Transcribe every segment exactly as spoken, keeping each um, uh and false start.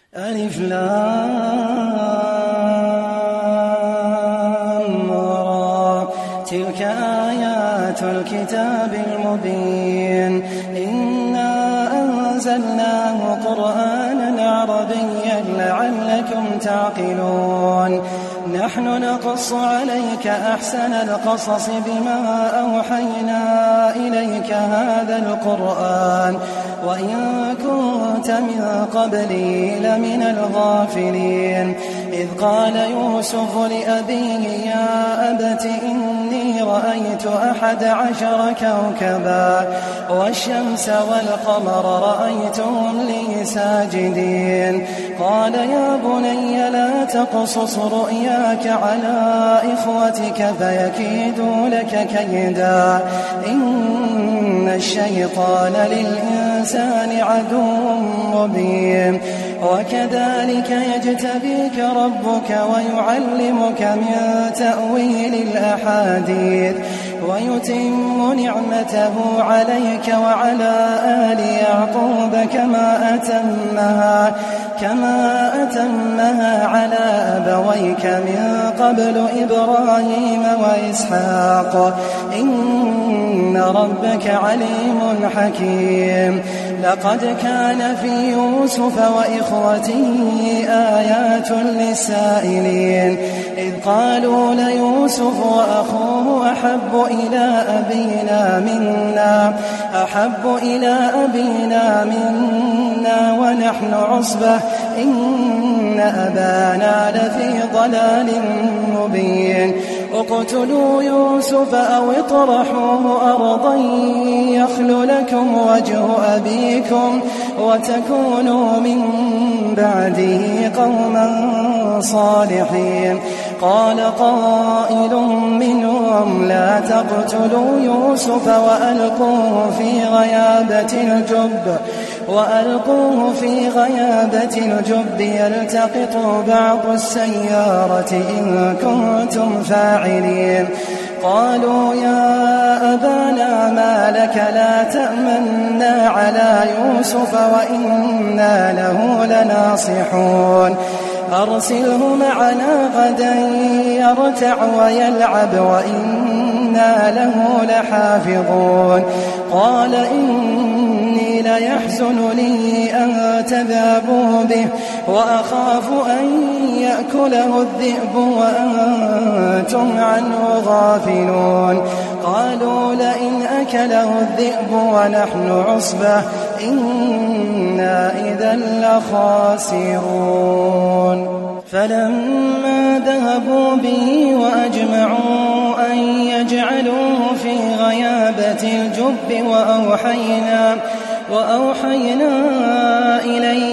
ألف لام را تلك آيات الكتاب المبين إنا أنزلناه قرآنا عربيا لعلكم تعقلون نحن نقص عليك أحسن القصص بما أوحينا إليك هذا القرآن وإن كنت من قبله لمن الغافلين إذ قال يوسف لأبيه يا أبت إني رأيت أحد عشر كوكبا والشمس والقمر رأيتهم لي ساجدين قال يا بني لا تقصص رؤياك على إخوتك فيكيدوا لك كيدا إن الشيطان للإنسان عدو مبين وكذلك يجتبيك ربك ويعلمك من تأويل الأحاديث ويتم نعمته عليك وعلى آل يعقوب كما أتمها كما أتمها على أبويك من قبل إبراهيم وإسحاق إن ربك عليم حكيم لقد كان في يوسف وإخوته آيات للسائلين إذ قالوا ليوسف وأخوه أحب إلى أبينا منا أحب إلى أبينا منا ونحن عصبة إن أبانا لفي ضلال مبين اقتلوا يوسف أو اطرحوه أرضا يخل لكم وجه أبيكم وتكونوا من بعده قوما صالحين قال قائل منهم لا تقتلوا يوسف وألقوه في غيابة الجب وألقوه في غيابة الجب يلتقط بعض السيارة إن كنتم فاعلين قالوا يا أبانا ما لك لا تأمنا على يوسف وإنا له لناصحون أرسله معنا غدا يرتع ويلعب وإنا له لحافظون قال إني ليحزنني أن تذهبوا به وأخاف أن يأكله الذئب وأنتم عنه غافلون قالوا لئن أكله الذئب ونحن عصبة إنا إذا لخاسرون فلما ذهبوا به وأجمعوا أن يجعلوه في غيابة الجب وأوحينا, وأوحينا إليه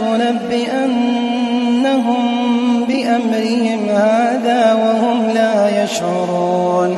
لتنبئنهم بأمرهم هذا وهم لا يشعرون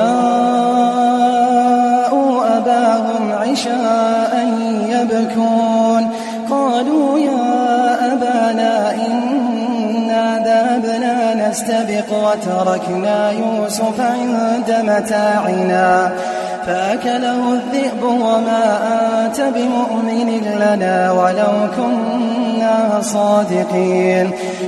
وجاءوا أباهم عشاء يبكون قالوا يا أبانا إنا ذهبنا نستبق وتركنا يوسف عند متاعنا فأكله الذئب وما أنت بمؤمن لنا ولو كنا صادقين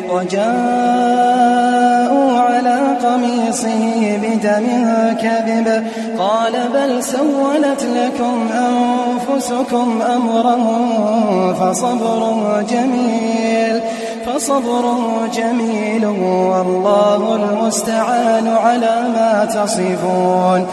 وجاءوا على قميصه بدم كذب قال بل سولت لكم أنفسكم أمرا فصبر جميل فصبر جميل والله المستعان على ما تصفون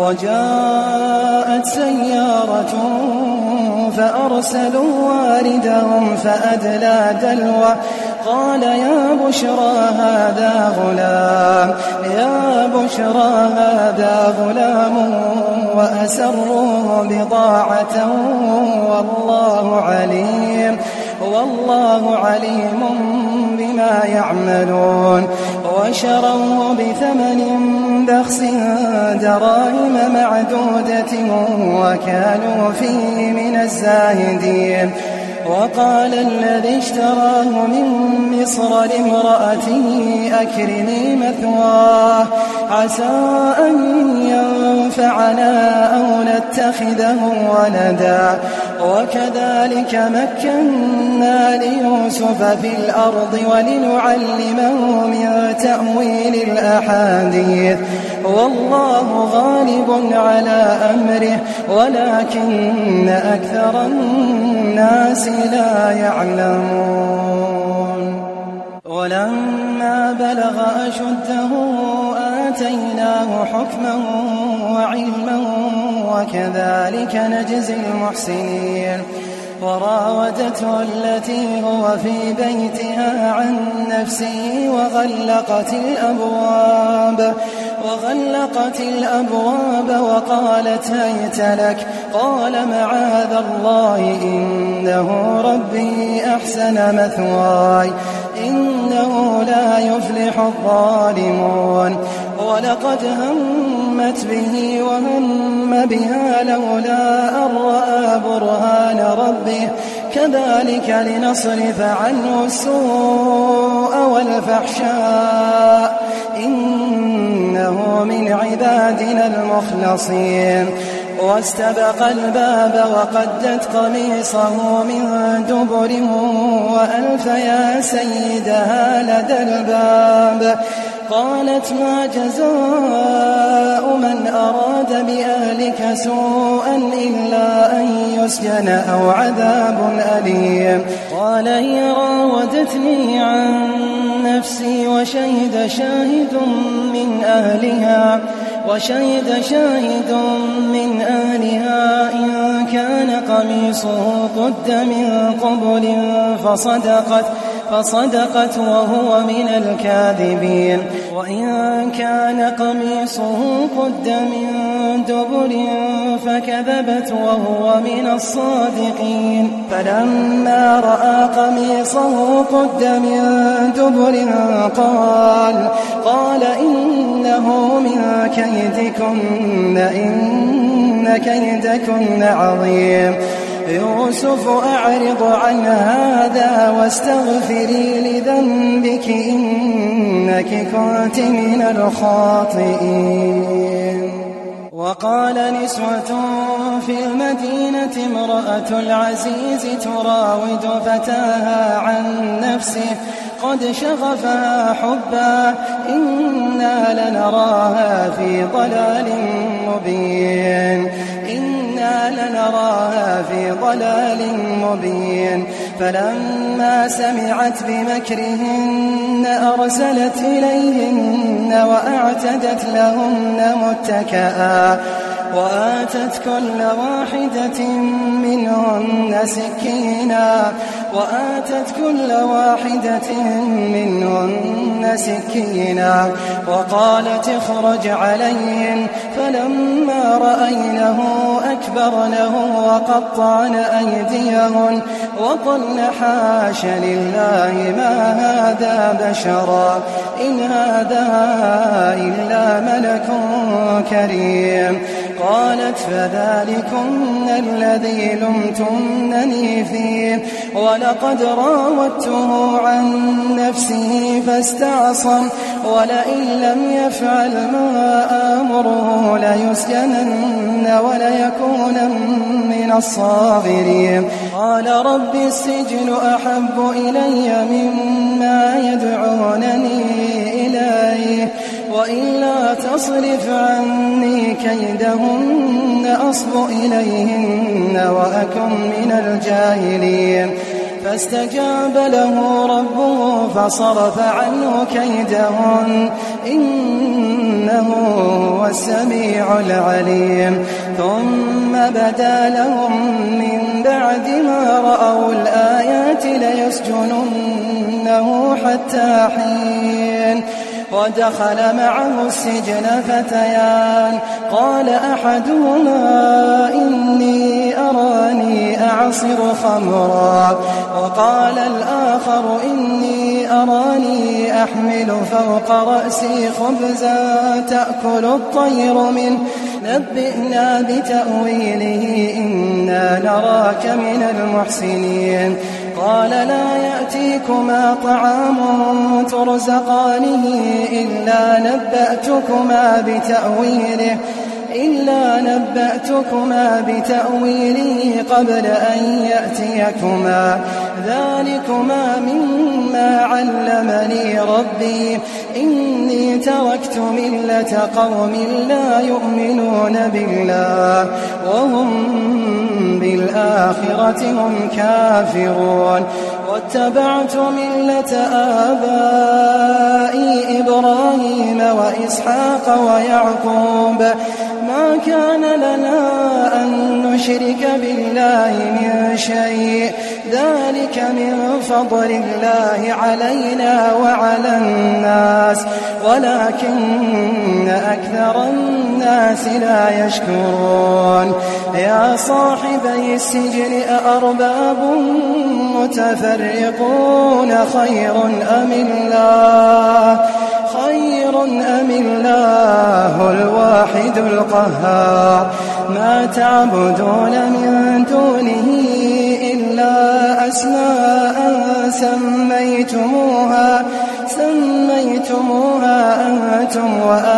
وجاءت سيارة فأرسلوا واردهم فأدلى دلوه قال يا بشرى هذا غلام يا بشرى هذا غلام وأسروه بضاعة والله عليم والله عليم بما يعملون وشروه بثمن بخس دراهم معدودة وكانوا فيه من الزاهدين وقال الذي اشتراه من مصر لامرأته أكرمي مثواه عسى أن ينفعنا أو نتخذه ولدا وكذلك مكنا ليوسف في الأرض ولنعلمه من تأويل الأحاديث والله غالب على أمره ولكن أكثر الناس لا يعلمون ولما بلغ أشده آتيناه حكما وعلما وكذلك نجزي المحسنين وراودته التي هو في بيتها عن نفسه وغلقت الأبواب وغلقت الأبواب وقالت هيت لك قال معاذ الله إنه ربي أحسن مثواي إنه لا يفلح الظالمون ولقد همت به وهم بها لولا أن رأى برهان ربه كذلك لنصرف عنه السوء والفحشاء إنه من عبادنا المخلصين واستبق الباب وقدت قميصه من دبر وألف يا سيدها لدى الباب قالت ما جزاء من أراد بأهلك سوءا إلا أن يسجن أو عذاب أليم قال هي راودتني عن نفسي وشهد شاهد من أهلها وشهد شاهد من أهلها إن كان قميصه قد من قبل فصدقت فصدقت وهو من الكاذبين وإن كان قميصه قد من دبر فكذبت وهو من الصادقين فلما رأى قميصه قد من دبر قال قال إنه من كيدكن إن كيدكن عظيم يوسف أعرض عن هذا واستغفري لذنبك إنك كنت من الخاطئين وقال نسوة في المدينة امرأة العزيز تراود فتاها عن نفسه قد شغفها حبا إنا لنراها في ضلال مبين إنا لنراها في ضلال مبين فلما سمعت بمكرهن أرسلت إليهن وأعتدت لهن متكئا وآتت كل واحدة منهن سكينا وآتت كل واحدة منهن سكينا وقالت اخرج عليهن فلما رأينه أكبرنه وقطعن أيديهن وقلن حاش لله ما هذا بشرا إن هذا إلا ملك كريم قالت فذلكن الذي لمتنني فيه ولقد راودته عن نفسه فاستعصم ولئن لم يفعل ما آمره ليسجنن وليكونن من الصاغرين قال رب السجن أحب إلي مما يدعونني إليه وإلا تصرف عني كيدهن أصب إليهن وأكن من الجاهلين فاستجاب له ربه فصرف عنه كيدهن إنه هو السميع العليم ثم بدا لهم من بعد ما رأوا الآيات ليسجننه حتى حين ودخل معه السجن فتيان قال أحدهما إني أراني أعصر خمرا وقال الآخر إني أراني أحمل فوق رأسي خبزا تأكل الطير منه نبئنا بتأويله إنا نراك من المحسنين قال لا يأتيكما طعام ترزقانه إلا نبأتكما بتأويله إلا نبأتكما بتأويله قبل أن يأتيكما ذلكما مما علمني ربي إني تركت ملة قوم لا يؤمنون بالله وهم بالآخرة هم كافرون واتبعت ملة آبائي إبراهيم وإسحاق ويعقوب ما كان لنا أن نشرك بالله من شيء ذلك من فضل الله علينا وعلى الناس ولكن أكثر الناس لا يشكرون يا صاحبي السجن أأرباب متفرقون خير أم الله خير أم الله الواحد القهار ما تعبدون من دونه إلا أسماء سميتموها سميتموها أنتم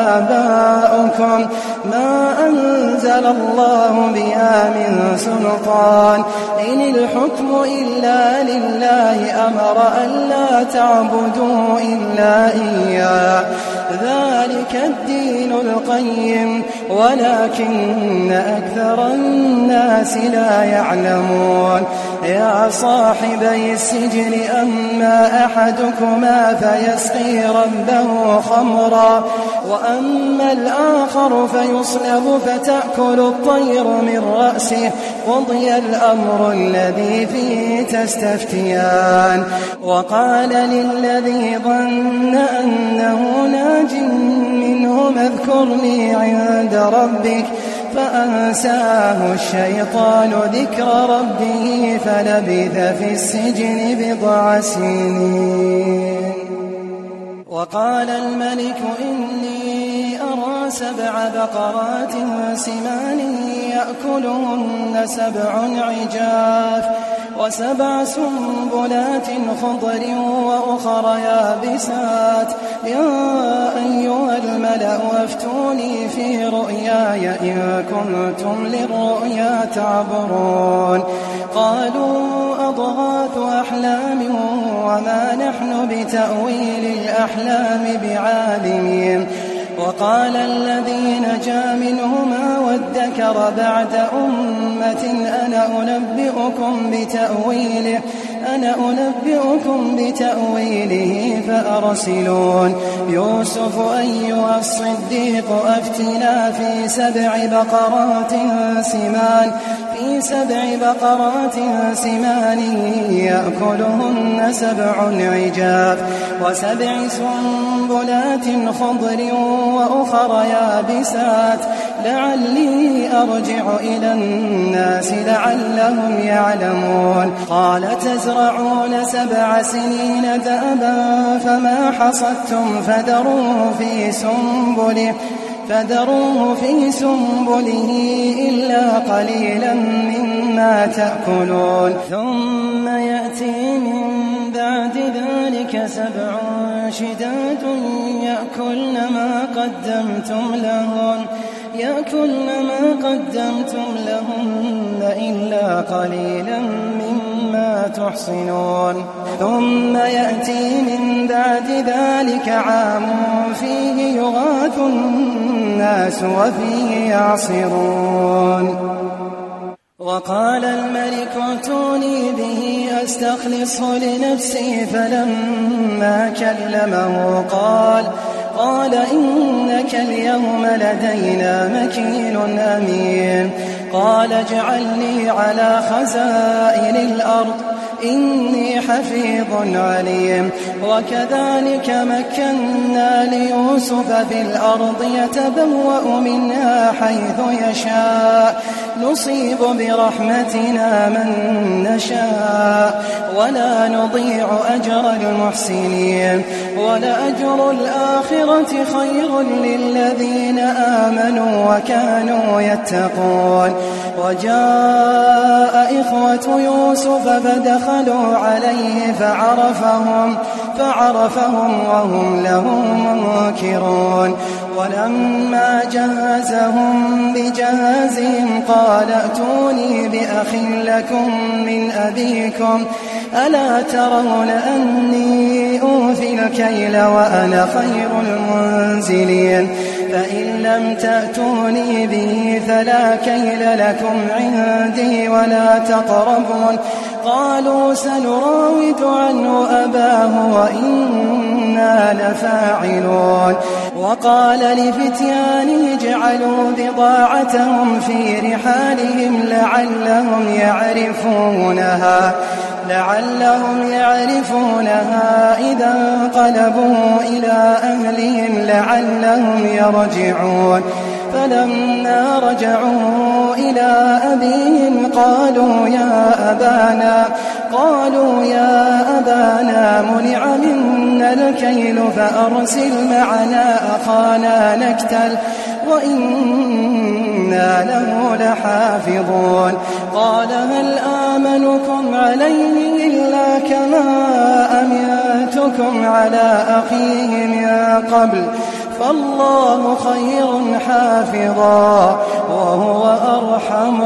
وآباؤكم ما أنزل الله بها من سلطان إن الحكم إلا لله أمر ألا تعبدوا إلا إياه ذلك الدين القيم ولكن أكثر الناس لا يعلمون يا صاحبي السجن أما أحدكما فيسقي ربه خمرا وأما الآخر فيصلب فتأكل الطير من رأسه قضي الأمر الذي فيه تستفتيان وقال للذي ظن أنه ناج منهم اذكرني عند ربك فأنساه الشيطان ذكر ربه فلبث في السجن بضع سنين وقال الملك إني أرى سبع بقرات سمان يأكلهن سبع عجاف وسبع سنبلات خضر وأخر يابسات يا أيها الملأ افتوني في رؤياي إن كنتم للرؤيا تعبرون قالوا أضغاث أحلام وما نحن بتأويل الأحلام بعالمين وقال الذي نجا منهما وادكر بعد أمة أنا أنبئكم بتأويله أنا أنبئكم بتأويله فأرسلون يوسف أيها الصديق أفتنا في سبع بقرات سمان في سبع بقرات سمان يأكلهن سبع عجاف وسبع سنبلات خضر وأخر يابسات لعلي أرجع إلى الناس لعلهم يعلمون قال تزرعون سبع سنين دأبا فما حصدتم فذروه في سنبله فذروه في سنبله إلا قليلا مما تأكلون ثم يأتي من بعد ذلك سبع شداد يأكلن ما قدمتم لهن يأكلن ما قدمتم لهن إلا قليلا مما تحصنون ثم يأتي من بعد ذلك عام فيه يغاث الناس وفيه يعصرون وقال الملك ائتوني به أستخلصه لنفسي فلما كلمه قال قال إنك اليوم لدينا مكين أمين قال اجعلني على خزائن الأرض إني حفيظ عليم وكذلك مكنا ليوسف في الأرض يتبوأ منها حيث يشاء نصيب برحمتنا من نشاء ولا نضيع أجر المحسنين ولأجر الآخرة خير للذين آمنوا وكانوا يتقون. وجاء إخوة يوسف فدخلوا عليه فعرفهم فعرفهم وهم له منكرون. ولما جهزهم بجهازهم قال ائتوني بأخ لكم من أبيكم ألا ترون أني أوفي الكيل وأنا خير المنزلين فإن لم تأتوني به فلا كيل لكم عندي ولا تقربون. قالوا سنراود عنه أباه وإنا لفاعلون. وقال لفتيانه اجعلوا بضاعتهم في رحالهم لعلهم يعرفونها لعلهم يعرفونها إذا انقلبوا إلى أهلهم لعلهم يرجعون. فلما رجعوا إلى أبيهم قالوا يا أبانا قالوا يا أبانا منع منا الكيل فأرسل معنا أخانا نكتل وإنا له لحافظون. قال هل آمنكم عليه إلا كما أمنتكم على أخيه من قبل فالله خير حافظا وهو أرحم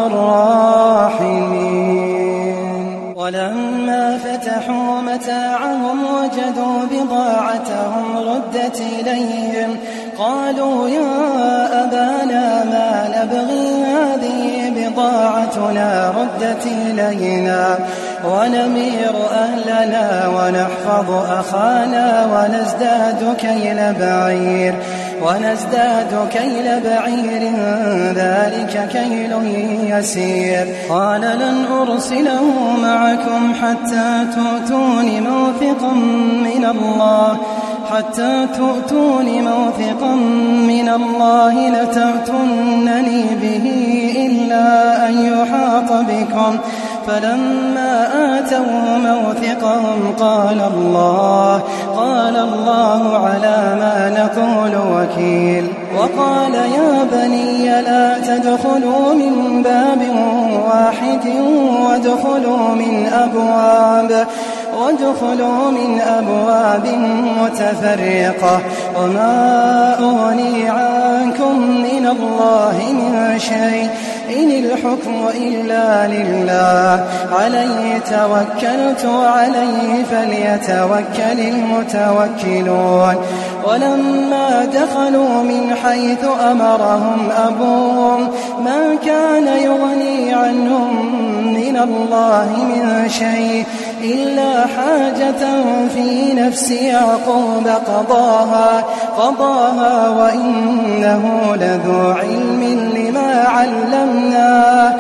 الراحمين. ولما فتحوا متاعهم وجدوا بضاعتهم ردت إليهم قالوا يا أبانا ما نبغي هذه بضاعتنا ردت إلينا ونمير أهلنا ونحفظ أخانا ونزداد كيل بعير ونزداد كيل بعير ذلك كيل يسير. قال لن أرسله معكم حتى تؤتون موثقا من الله حتى تؤتون موثقا من الله لتأتونني به إلا أن يحاط بكم. فلما آتوا موثقهم قال الله قال الله على ما نقول وكيل. وقال يا بني لا تدخلوا من باب واحد وادخلوا من أبواب وادخلوا من أبواب متفرقة وما أغني عنكم من الله من شيء إن الحكم إلا لله عليه توكلت وعليه فليتوكل المتوكلون. ولما دخلوا من حيث أمرهم أبوهم ما كان يغني عنهم من الله من شيء إلا حاجة في نفس يعقوب قضاها قضاها وإنه لذو علم لما علمناه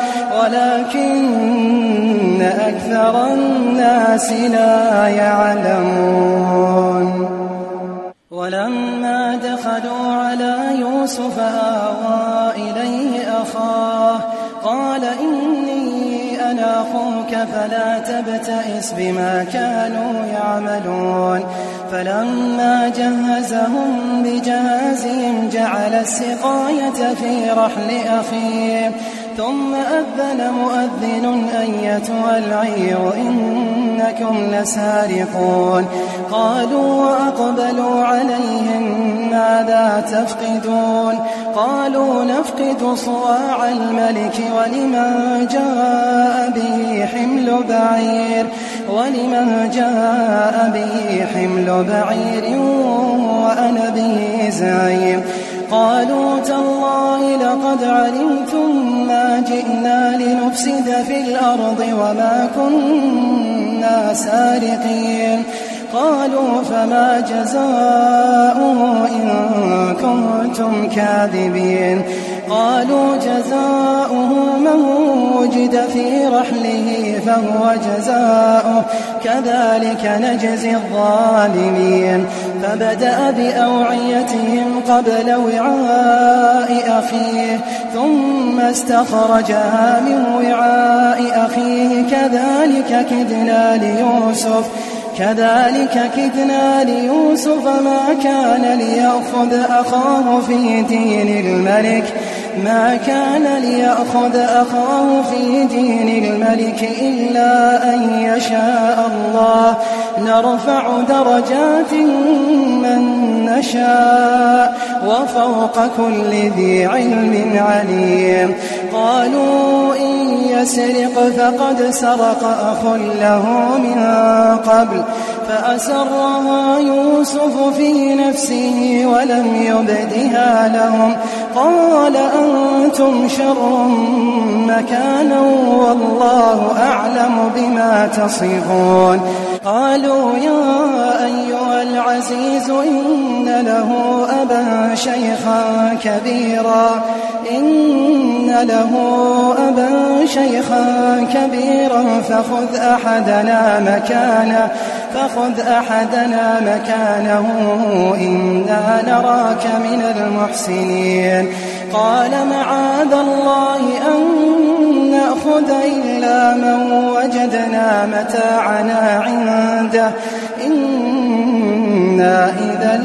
ولكن أكثر الناس لا يعلمون. ولما دخلوا على يوسف آوى إليه أخاه قال إني أنا أخوك فلا تبتئس بما كانوا يعملون. فلما جهزهم بجهازهم جعل السقاية في رحل أخيه ثم أذن مؤذن أيتها العير إنكم لسارقون. قالوا وأقبلوا عليهم ماذا تفقدون قالوا نفقد صواع الملك ولمن جاء به حمل بعير ولمن جاء به حمل بعير وأنا به زعيم. قالوا تالله لقد علمتم ما جئنا لنفسد في الأرض وما كنا سارقين. قالوا فما جزاؤه إن كنتم كاذبين. قالوا جزاؤه من وجد في رحله فهو جزاؤه كذلك نجزي الظالمين. فبدأ بأوعيتهم قبل وعاء أخيه ثم استخرجها من وعاء أخيه كذلك كدنا ليوسف كذلك كدنا ليوسف ما كان ليأخذ أخاه في دين الملك ما كان ليأخذ أخاه في دين الملك إلا أن يشاء الله نرفع درجات من نشاء وفوق كل ذي علم عليم. قالوا إن يسرق فقد سرق أخ له من قبل فأسرها يوسف في نفسه ولم يبدها لهم قال أنتم شر مكانا والله أعلم بما تصفون. قالوا يا أيها العزيز إن له أبا شيخا كبيرا إن له أبا شيخا كبيرا فخذ أحدنا مكانه فخذ أحدنا مكانه إنا نراك من المحسنين. قال معاذ الله أن نأخذ إلا من وجدنا متاعنا عنده إنا إذا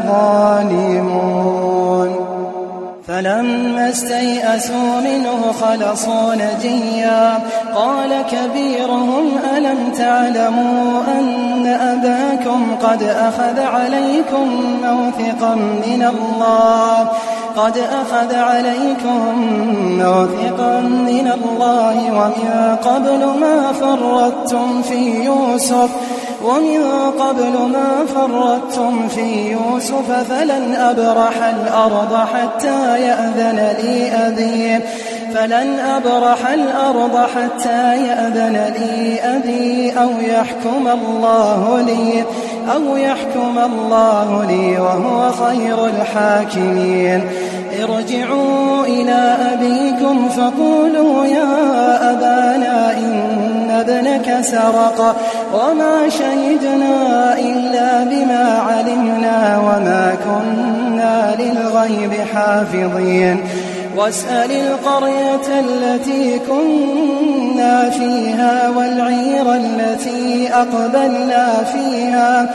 لظالمون. فلما استيئسوا منه خلصوا نجيا قال كبيرهم ألم تعلموا أن أباكم قد أخذ عليكم موثقا من الله قد أخذ عليكم موثقا من الله ومن قبل ما فرطتم في يوسف ومن قبل ما فرطتم في يوسف فلن أبرح الأرض حتى يأذن لي أبي فلن أبرح الأرض حتى يأذن لي أبي أو يحكم الله لي أو يحكم الله لي وهو خير الحاكمين. ارجعوا إلى أبيكم فقولوا يا أبانا إن ابنك سرق وما شهدنا إلا بما علمنا وما كنا للغيب حافظين. واسأل القرية التي كنا فيها والعير التي أقبلنا فيها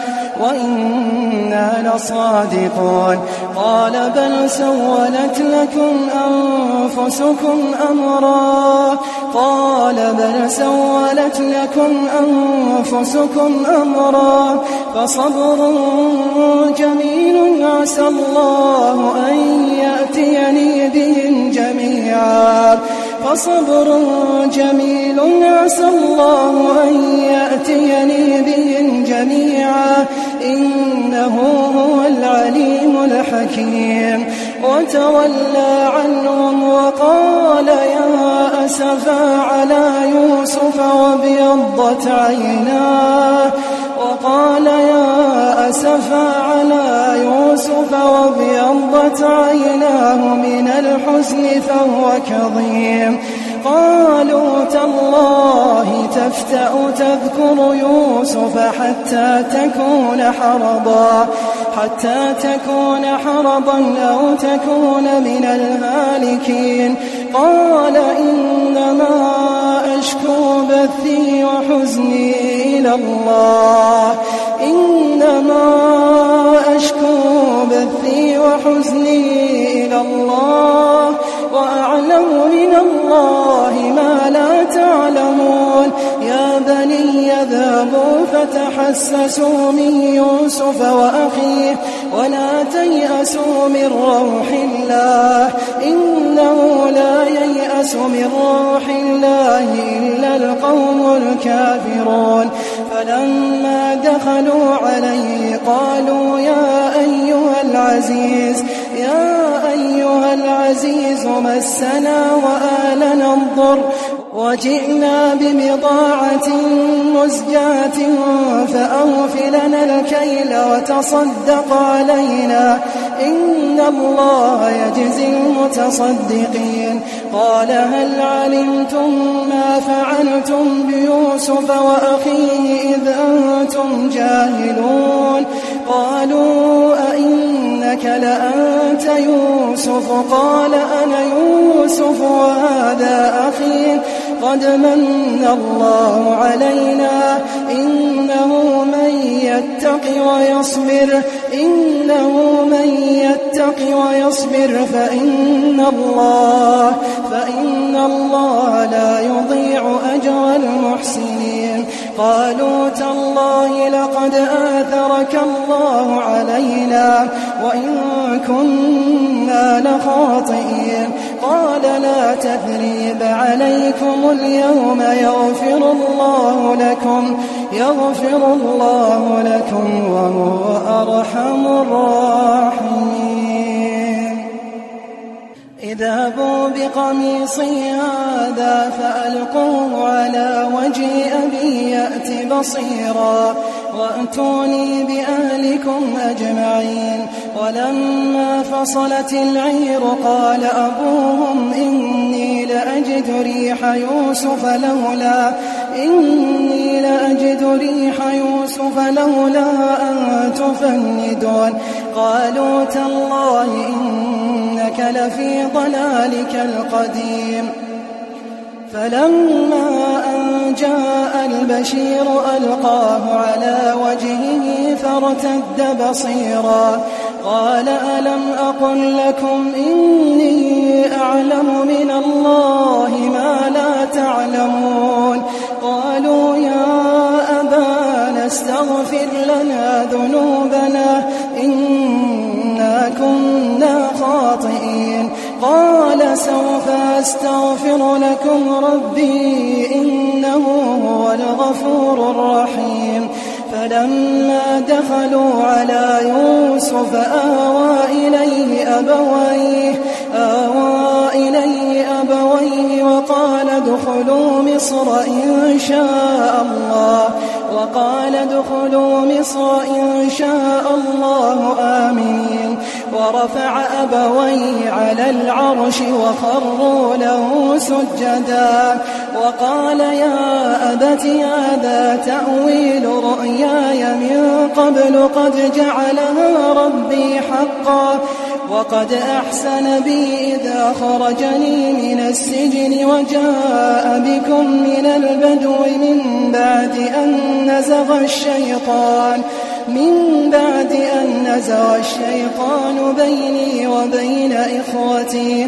وإنا لصادقون. قال بل سولت لكم أنفسكم أمرا قال بل سولت لكم أنفسكم أمرا فصبر جميل عسى الله أن يأتيني بهم جميعا فصبر جميل عسى الله أن يأتيني بهم جميعا إنه هو العليم الحكيم. وتولى عنهم وقال يا أسفا على يوسف وابيضت عيناه وقال يا أسفا على يوسف وابيضت عيناه من الحزن فهو كظيم. قالوا تالله تفتأ تذكر يوسف حتى تكون حرضا حتى تكون حرضا أو تكون من الهالكين. قال إنما أشكو بثي وحزني إلى الله إنما أشكو بثي وحزني إلى الله وأعلم من الله ما لا تعلمون. يا بني اذهبوا فتحسسوا من يوسف وأخيه ولا تيأسوا من روح الله إنه لا ييأس من روح الله إلا القوم الكافرون. فلما دخلوا عليه قالوا يا أيها العزيز يا أيها العزيز مسنا وآلنا الضر وجئنا ببضاعة مزجاة فأوف لنا الكيل وتصدق علينا إن الله يجزي المتصدقين قال هل علمتم ما فعلتم بيوسف وأخيه إذ أنتم جاهلون قالوا أئنك لأنت يوسف قال أنا يوسف وهذا أخي قد من الله علينا إنه من يتق ويصبر إنه من يتق ويصبر فإن الله فإن الله لا يضيع أجر المحسنين قالوا تالله لقد آثرك الله علينا وإن كنا لخاطئين قال لا تثريب عليكم اليوم يغفر الله لكم يغفر الله لكم وهو أرحم الراحمين اذهبوا بقميصي هذا فألقوه على وجه أبي يأت بصيرا وأتوني بأهلكم أجمعين ولما فصلت العير قال أبوهم إني لأجد ريح يوسف لولا إني لأجد ريح يوسف لولا أن تفندون قالوا تالله إنك لفي ضلالك القديم فلما أن جاء البشير ألقاه على وجهه فارتد بصيرا قال ألم أقل لكم إني أعلم من الله ما لا تعلمون قالوا يا أبانا استغفر لنا ذنوبنا إنا كنا خاطئين قال سوف أستغفر لكم ربي إنه هو الغفور الرحيم فلما دخلوا على يوسف آوى إليه أبويه آوى إليه أبويه وقال ادخلوا مصر إن شاء الله وقال ادخلوا مصر إن شاء الله آمنين ورفع أبويه على العرش وخروا له سجدا وقال يا أبت هذا تأويل رؤياي من قبل قد جعلها ربي حقا وقد أحسن بي إذا خرجني من السجن وجاء بكم من البدو من بعد أن نزغ الشيطان من بعد أن نزغ الشيطان بيني وبين إخوتي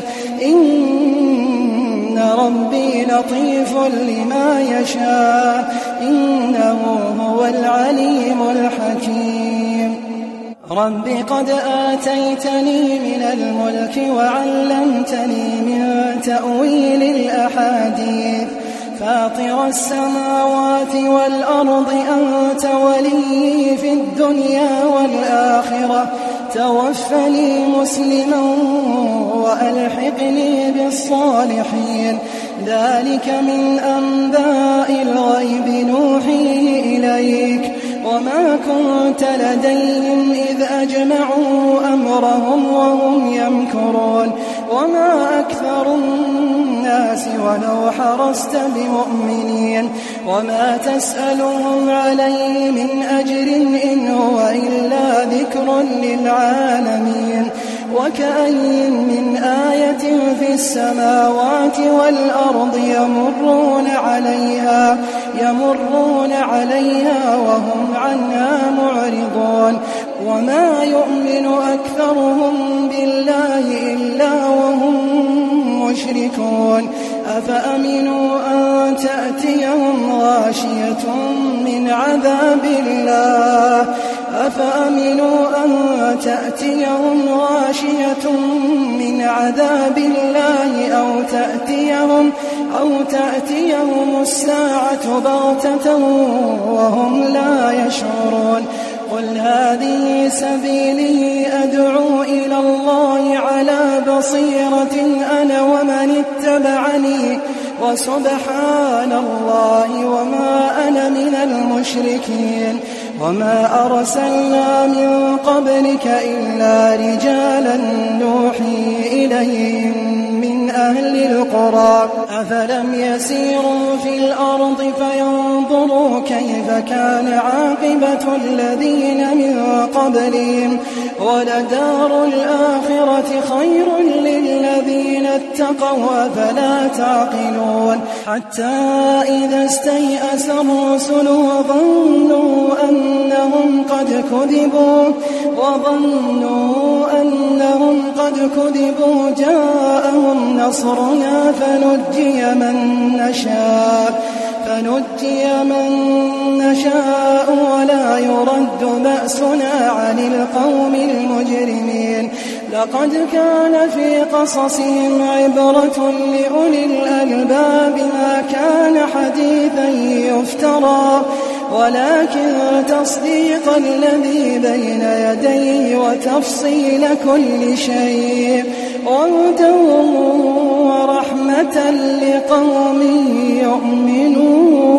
إن ربي لطيف لما يشاء إنه هو العليم الحكيم رب قد آتيتني من الملك وعلمتني من تأويل الأحاديث فاطر السماوات والأرض أنت ولي في الدنيا والآخرة توفني مسلما وألحقني بالصالحين ذلك من أنباء الغيب نوحيه إليك وما كنت لديهم إذ أجمعوا أمرهم وهم يمكرون وما أكثر الناس ولو حرصت بمؤمنين وما تسألهم عليه من أجر إن هو إلا ذكر للعالمين وكأين من آية في السماوات والأرض يمرون عليها يمرون عليها وهم عنها معرضون وما يؤمن أكثرهم بالله إلا وهم مشركون أفأمنوا أن تأتيهم غاشية من عذاب الله أفأمنوا أن تأتيهم غاشية من عذاب الله أو تأتيهم أو تأتيهم الساعة بغتة وهم لا يشعرون قل هذه سبيلي أدعو إلى الله على بصيرة أنا ومن اتبعني وسبحان الله وما أنا من المشركين وما أرسلنا من قبلك إلا رجالا نوحي إليهم من أهل القرى أفلم يسيروا في الأرض فينظروا كيف كان عاقبة الذين من قبلهم ولدار الآخرة خير للذين اتقوا أفلا تعقلون حتى إذا استيأس الرسل وظنوا أنهم قد كذبوا وظنوا أنهم قد كذبوا جاءهم نصرنا فنجي من نشاء فنجي من نشاء ولا يرد بأسنا عن القوم المجرمين لقد كان في قصصهم عبرة لأولي الألباب ما كان حديثا يفترى ولكن تصديق الذي بين يديه وتفصيل كل شيء وهدى ورحمة لقوم يؤمنون.